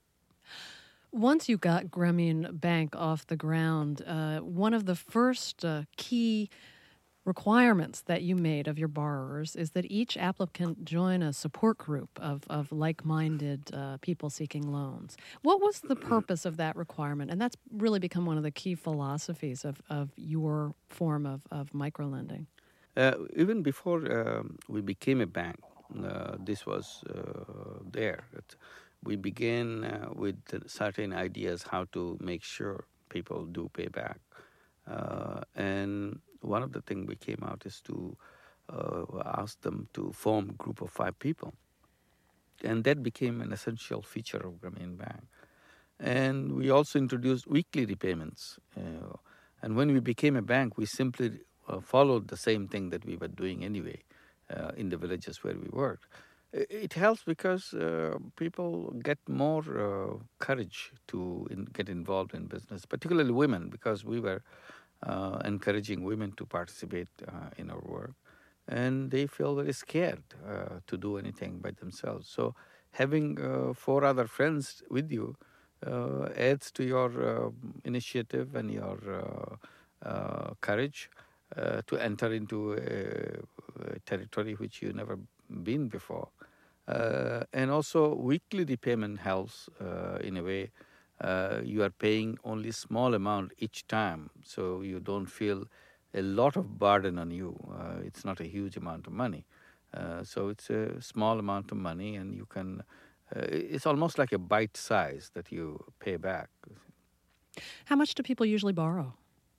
Once you got Grameen Bank off the ground, uh, one of the first uh, key requirements that you made of your borrowers is that each applicant join a support group of, of like-minded uh, people seeking loans. What was the purpose of that requirement? And that's really become one of the key philosophies of, of your form of, of microlending. Uh, even before um, we became a bank, uh, this was uh, there. It, we began uh, with certain ideas how to make sure people do pay back. Uh, and one of the things we came out is to uh, ask them to form a group of five people. And that became an essential feature of Grameen Bank. And we also introduced weekly repayments. Uh, and when we became a bank, we simply uh, followed the same thing that we were doing anyway uh, in the villages where we worked. It helps because uh, people get more uh, courage to in, get involved in business, particularly women, because we were uh, encouraging women to participate uh, in our work. And they feel very scared uh, to do anything by themselves. So having uh, four other friends with you uh, adds to your uh, initiative and your uh, uh, courage uh, to enter into a, a territory which you never been before. Uh, and also weekly repayment helps uh, in a way. Uh, you are paying only small amount each time, so you don't feel a lot of burden on you. Uh, it's not a huge amount of money. Uh, so it's a small amount of money, and you can, uh, it's almost like a bite size that you pay back. How much do people usually borrow?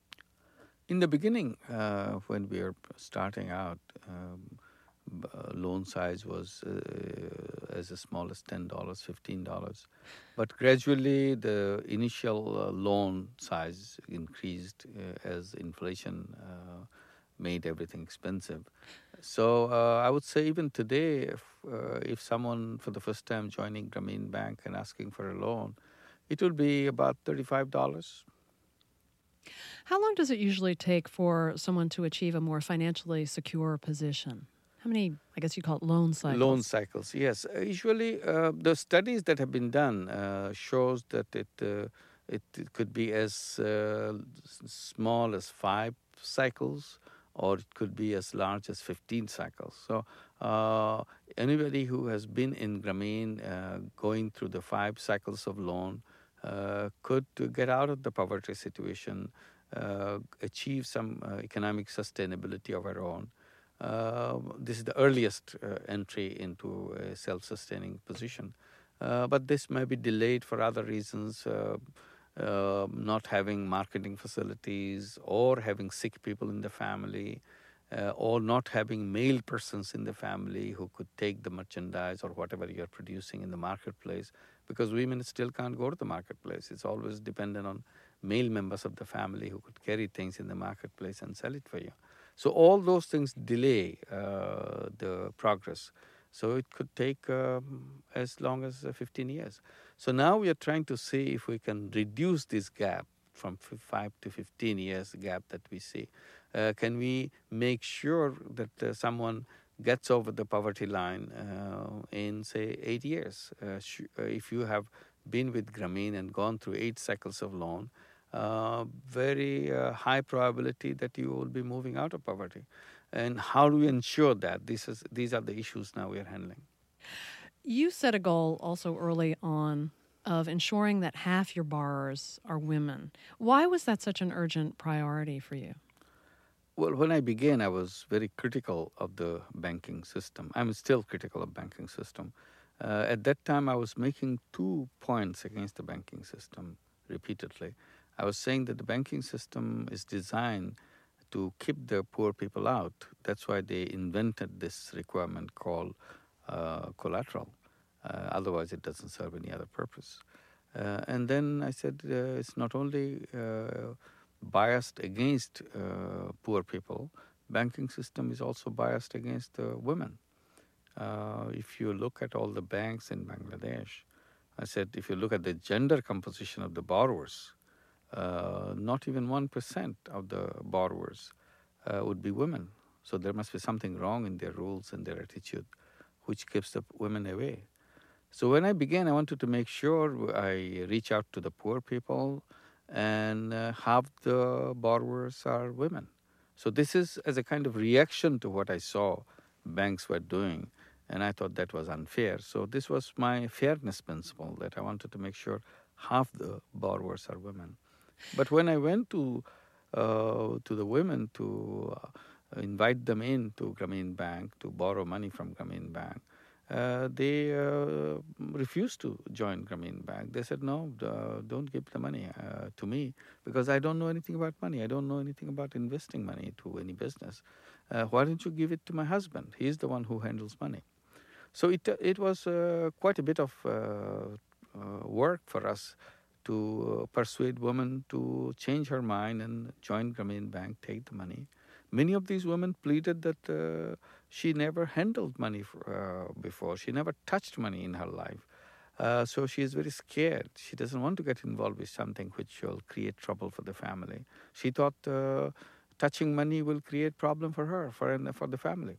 In the beginning, uh, when we were starting out, um, uh, loan size was uh, as small as ten dollars, fifteen dollars. But gradually, the initial uh, loan size increased uh, as inflation uh, made everything expensive. So uh, I would say even today, if, uh, if someone for the first time joining Grameen Bank and asking for a loan, it will be about thirty-five dollars. How long does it usually take for someone to achieve a more financially secure position? How many, I guess you call it loan cycles? Loan cycles, yes. Uh, usually, uh, the studies that have been done uh, shows that it, uh, it it could be as uh, small as five cycles, or it could be as large as fifteen cycles. So uh, anybody who has been in Grameen uh, going through the five cycles of loan uh, could get out of the poverty situation, uh, achieve some uh, economic sustainability of our own. Uh, this is the earliest uh, entry into a self-sustaining position. Uh, but this may be delayed for other reasons, uh, uh, not having marketing facilities, or having sick people in the family, uh, or not having male persons in the family who could take the merchandise or whatever you're producing in the marketplace, because women still can't go to the marketplace. It's always dependent on male members of the family who could carry things in the marketplace and sell it for you. So all those things delay uh, the progress. So it could take um, as long as uh, fifteen years. So now we are trying to see if we can reduce this gap from five to fifteen years gap that we see. Uh, can we make sure that uh, someone gets over the poverty line uh, in, say, eight years? Uh, sh- uh, if you have been with Grameen and gone through eight cycles of loan, Uh, very uh, high probability that you will be moving out of poverty. And how do we ensure that? This is, these are the issues now we are handling. You set a goal also early on of ensuring that half your borrowers are women. Why was that such an urgent priority for you? Well, when I began, I was very critical of the banking system. I'm still critical of banking system. Uh, at that time, I was making two points against the banking system repeatedly. I was saying that the banking system is designed to keep the poor people out. That's why they invented this requirement called uh, collateral. Uh, otherwise, it doesn't serve any other purpose. Uh, and then I said uh, it's not only uh, biased against uh, poor people, banking system is also biased against uh, women. Uh, if you look at all the banks in Bangladesh, I said, if you look at the gender composition of the borrowers, uh, not even one percent of the borrowers uh, would be women. So there must be something wrong in their rules and their attitude, which keeps the women away. So when I began, I wanted to make sure I reach out to the poor people, and uh, half the borrowers are women. So this is as a kind of reaction to what I saw banks were doing, and I thought that was unfair. So this was my fairness principle, that I wanted to make sure half the borrowers are women. But when I went to uh, to the women to uh, invite them in to Grameen Bank to borrow money from Grameen Bank, uh, they uh, refused to join Grameen Bank. They said, no, uh, don't give the money uh, to me, because I don't know anything about money. I don't know anything about investing money to any business. Uh, why don't you give it to my husband? He's the one who handles money. So it it was uh, quite a bit of uh, uh, work for us to uh, persuade women to change her mind and join Grameen Bank, take the money. Many of these women pleaded that uh, she never handled money for, uh, before. She never touched money in her life. Uh, so she is very scared. She doesn't want to get involved with something which will create trouble for the family. She thought uh, touching money will create problem for her, for, for the family.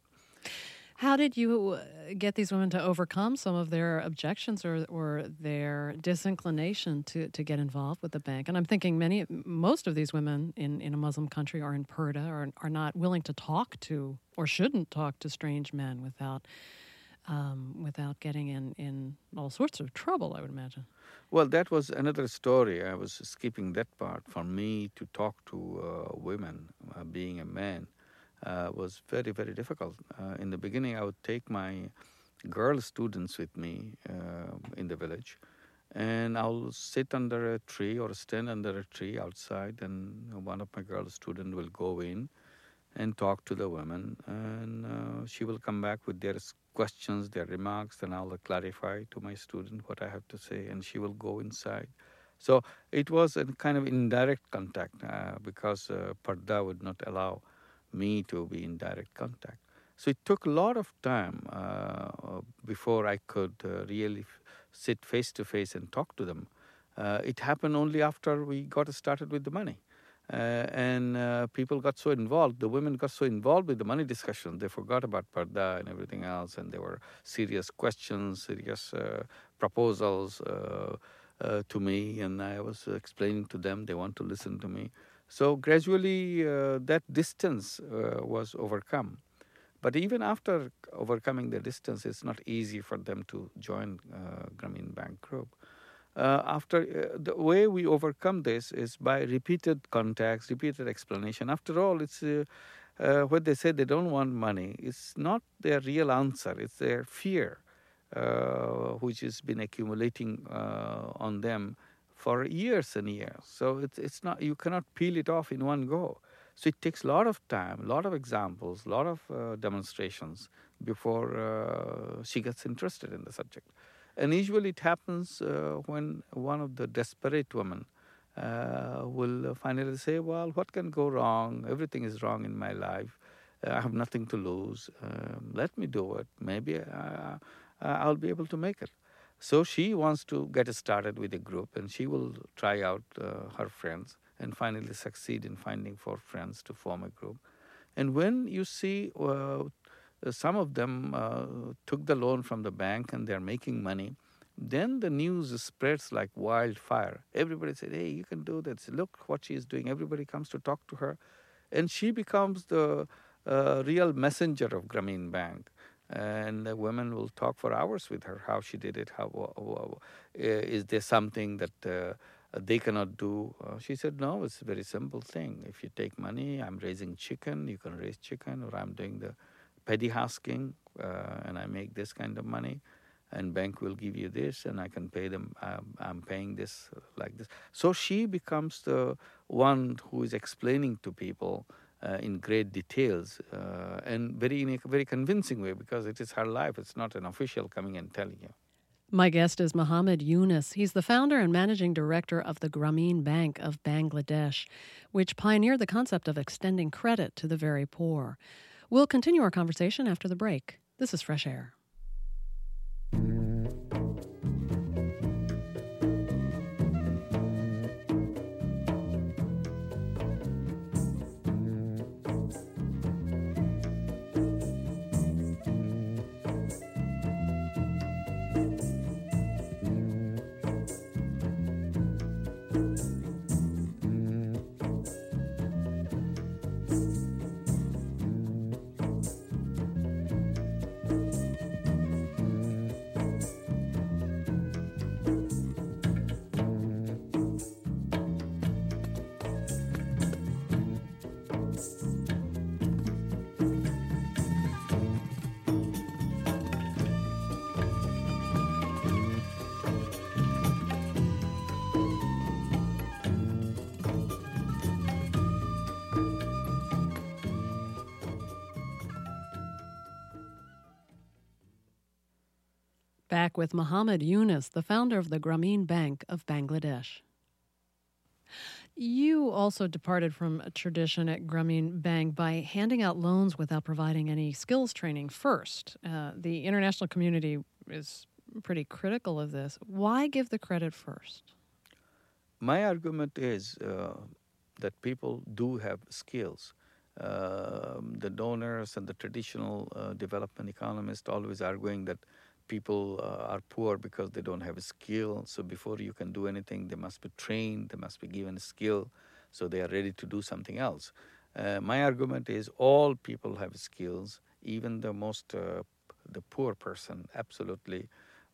How did you get these women to overcome some of their objections or, or their disinclination to, to get involved with the bank? And I'm thinking many, most of these women in, in a Muslim country or in Purdah are, are not willing to talk to or shouldn't talk to strange men without um, without getting in, in all sorts of trouble, I would imagine. Well, that was another story. I was skipping that part. For me to talk to uh, women, uh, being a man, Uh, was very, very difficult. Uh, in the beginning, I would take my girl students with me uh, in the village, and I'll sit under a tree or stand under a tree outside, and one of my girl students will go in and talk to the women, and uh, she will come back with their questions, their remarks, and I'll clarify to my student what I have to say, and she will go inside. So it was a kind of indirect contact uh, because uh, Purdah would not allow me to be in direct contact. So it took a lot of time uh, before I could uh, really f- sit face to face and talk to them. Uh, it happened only after we got started with the money. Uh, and uh, people got so involved, the women got so involved with the money discussion, they forgot about Purdah and everything else, and there were serious questions, serious uh, proposals uh, uh, to me, and I was explaining to them, they want to listen to me. So gradually uh, that distance uh, was overcome. But even after overcoming the distance, it's not easy for them to join uh, Grameen Bank Group. Uh, after uh, the way we overcome this is by repeated contacts, repeated explanation. After all, it's uh, uh, when they say they don't want money, it's not their real answer. It's their fear, uh, which has been accumulating uh, on them for years and years. So it's it's not, you cannot peel it off in one go. So it takes a lot of time, a lot of examples, a lot of uh, demonstrations before uh, she gets interested in the subject. And usually it happens uh, when one of the desperate women uh, will finally say, well, what can go wrong? Everything is wrong in my life. Uh, I have nothing to lose. Um, let me do it. Maybe uh, I'll be able to make it. So she wants to get started with a group, and she will try out uh, her friends and finally succeed in finding four friends to form a group. And when you see uh, some of them uh, took the loan from the bank and they're making money, then the news spreads like wildfire. Everybody said, hey, you can do that. Look what she's doing. Everybody comes to talk to her. And she becomes the uh, real messenger of Grameen Bank. And the women will talk for hours with her, how she did it, how, how is there something that uh, they cannot do. Uh, she said, no, it's a very simple thing. If you take money, I'm raising chicken, you can raise chicken, or I'm doing the paddy husking, uh, and I make this kind of money, and bank will give you this, and I can pay them, um, I'm paying this like this. So she becomes the one who is explaining to people Uh, in great details uh, and very in a very convincing way, because it is her life. It's not an official coming and telling you. My guest is Muhammad Yunus. He's the founder and managing director of the Grameen Bank of Bangladesh, which pioneered the concept of extending credit to the very poor. We'll continue our conversation after the break. This is Fresh Air. Back with Muhammad Yunus, the founder of the Grameen Bank of Bangladesh. You also departed from a tradition at Grameen Bank by handing out loans without providing any skills training first. Uh, the international community is pretty critical of this. Why give the credit first? My argument is uh, that people do have skills. Uh, the donors and the traditional uh, development economists always arguing that people uh, are poor because they don't have a skill. So before you can do anything, they must be trained, they must be given a skill, so they are ready to do something else. Uh, my argument is all people have skills, even the most, uh, the poor person, absolutely.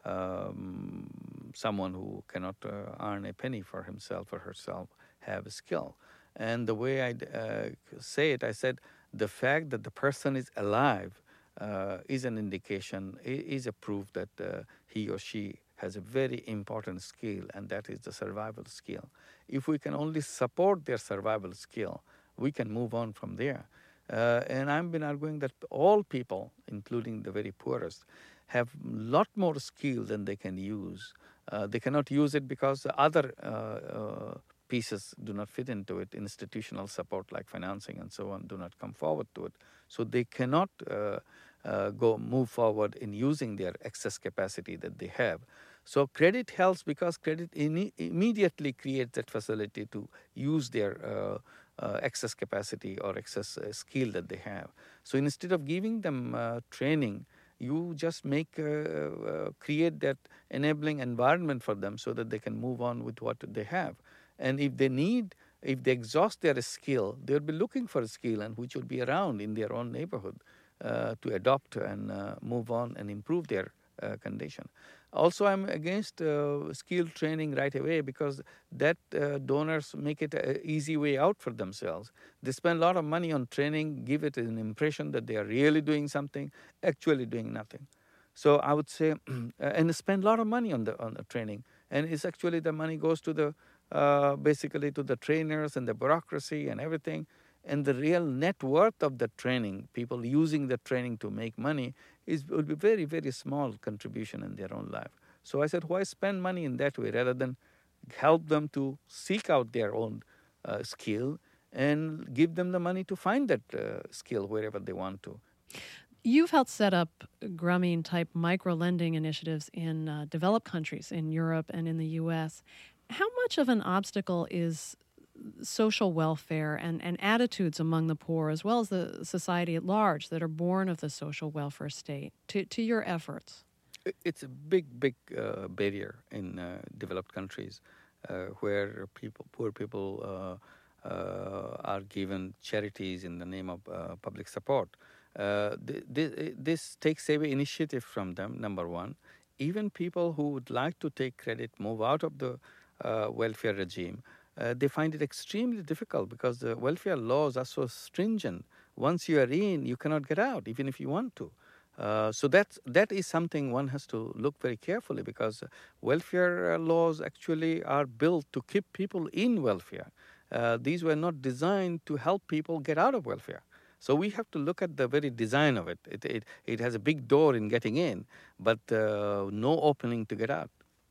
Um, someone who cannot uh, earn a penny for himself or herself have a skill. And the way I uh, say it, I said the fact that the person is alive uh, is an indication, is a proof that uh, he or she has a very important skill, and that is the survival skill. If we can only support their survival skill, we can move on from there. Uh, and I've been arguing that all people, including the very poorest, have a lot more skill than they can use. Uh, they cannot use it because the other uh, uh, pieces do not fit into it. Institutional support like financing and so on do not come forward to it. So they cannot uh, uh, go move forward in using their excess capacity that they have. So credit helps because credit in immediately creates that facility to use their uh, uh, excess capacity or excess uh, skill that they have. So instead of giving them uh, training, you just make uh, uh, create that enabling environment for them so that they can move on with what they have. And if they need, if they exhaust their skill, they'll be looking for a skill and which will be around in their own neighborhood uh, to adopt and uh, move on and improve their uh, condition. Also, I'm against uh, skill training right away because that uh, donors make it an easy way out for themselves. They spend a lot of money on training, give it an impression that they are really doing something, actually doing nothing. So I would say, and spend a lot of money on the on the training, and it's actually the money goes to the uh, basically to the trainers and the bureaucracy and everything. And the real net worth of the training, people using the training to make money, is will be very, very small contribution in their own life. So I said, why spend money in that way rather than help them to seek out their own uh, skill and give them the money to find that uh, skill wherever they want to. You've helped set up Grameen-type micro-lending initiatives in uh, developed countries, in Europe and in the U S. How much of an obstacle is social welfare and, and attitudes among the poor, as well as the society at large, that are born of the social welfare state, to, to your efforts? It's a big, big uh, barrier in uh, developed countries uh, where people, poor people uh, uh, are given charities in the name of uh, public support. Uh, th- th- this takes away initiative from them, number one. Even people who would like to take credit, move out of the uh, welfare regime, Uh, they find it extremely difficult because the welfare laws are so stringent. Once you are in, you cannot get out, even if you want to. Uh, so that's, that is something one has to look very carefully because welfare laws actually are built to keep people in welfare. Uh, these were not designed to help people get out of welfare. So we have to look at the very design of it. It, it, it has a big door in getting in, but uh, no opening to get out.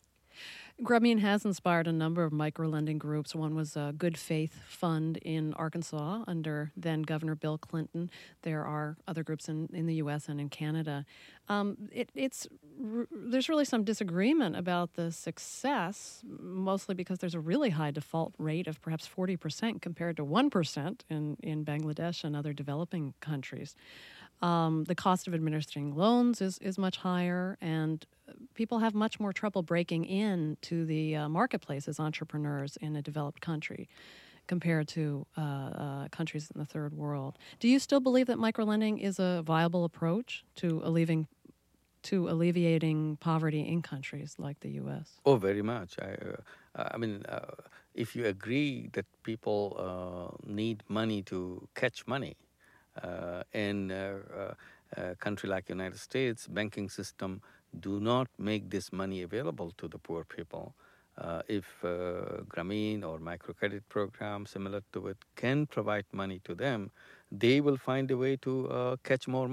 Grameen has inspired a number of micro-lending groups. One was a Good Faith Fund in Arkansas under then-Governor Bill Clinton. There are other groups in, in the U S and in Canada. Um, it, it's r- there's really some disagreement about the success, mostly because there's a really high default rate of perhaps forty percent compared to one percent in, in Bangladesh and other developing countries. Um, the cost of administering loans is, is much higher, and people have much more trouble breaking in to the uh, marketplace as entrepreneurs in a developed country compared to uh, uh, countries in the third world. Do you still believe that microlending is a viable approach to alleviating, to alleviating poverty in countries like the U S? Oh, very much. I, uh, I mean, uh, if you agree that people uh, need money to catch money, uh, in uh, uh, a country like United States, banking system do not make this money available to the poor people. Uh, if uh, Grameen or microcredit program similar to it can provide money to them, they will find a way to uh, catch more money.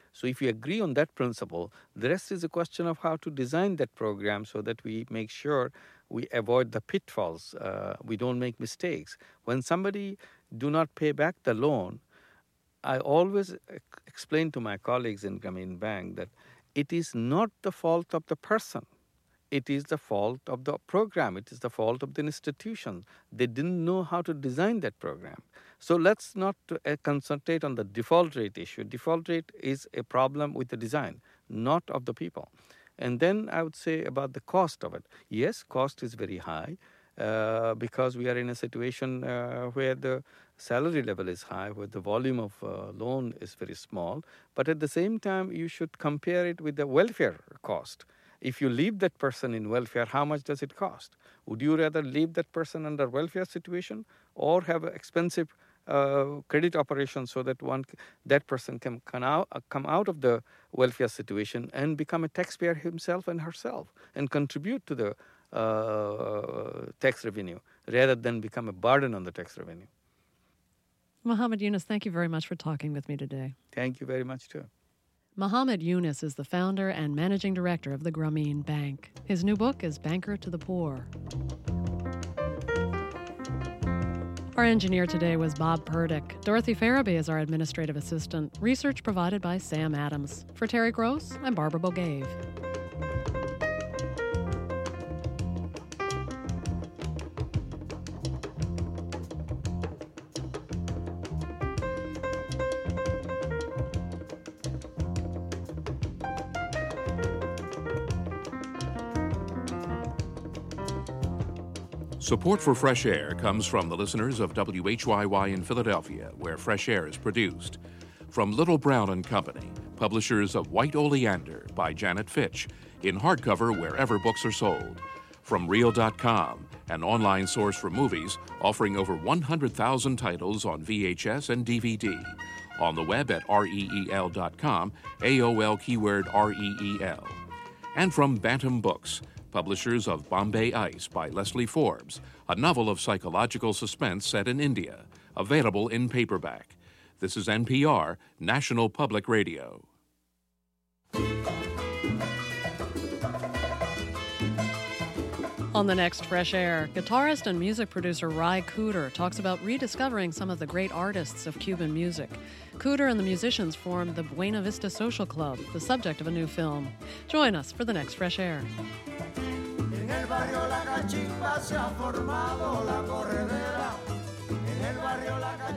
So if you agree on that principle, the rest is a question of how to design that program so that we make sure we avoid the pitfalls, uh, we don't make mistakes. When somebody do not pay back the loan, I always explain to my colleagues in Grameen Bank that it is not the fault of the person. It is the fault of the program. It is the fault of the institution. They didn't know how to design that program. So let's not uh, concentrate on the default rate issue. Default rate is a problem with the design, not of the people. And then I would say about the cost of it. Yes, cost is very high uh, because we are in a situation uh, where the salary level is high, where the volume of uh, loan is very small. But at the same time, you should compare it with the welfare cost. If you leave that person in welfare, how much does it cost? Would you rather leave that person under welfare situation or have an expensive uh, credit operation so that one that person can come out, uh, come out of the welfare situation and become a taxpayer himself and herself and contribute to the uh, tax revenue rather than become a burden on the tax revenue? Muhammad Yunus, thank you very much for talking with me today. Thank you very much, too. Muhammad Yunus is the founder and managing director of the Grameen Bank. His new book is Banker to the Poor. Our engineer today was Bob Purdick. Dorothy Farabee is our administrative assistant. Research provided by Sam Adams. For Terry Gross, I'm Barbara Bogave. Support for Fresh Air comes from the listeners of W H Y Y in Philadelphia, where Fresh Air is produced. From Little Brown and Company, publishers of White Oleander by Janet Fitch, in hardcover wherever books are sold. From Reel dot com, an online source for movies offering over one hundred thousand titles on V H S and D V D. On the web at reel dot com, A O L keyword R E E L. And from Bantam Books, publishers of Bombay Ice by Leslie Forbes, a novel of psychological suspense set in India, available in paperback. This is N P R, National Public Radio. On the next Fresh Air, guitarist and music producer Ry Cooder talks about rediscovering some of the great artists of Cuban music. Cooder and the musicians formed the Buena Vista Social Club, the subject of a new film. Join us for the next Fresh Air. En el barrio La Cachimba se ha formado la corredera. En el barrio La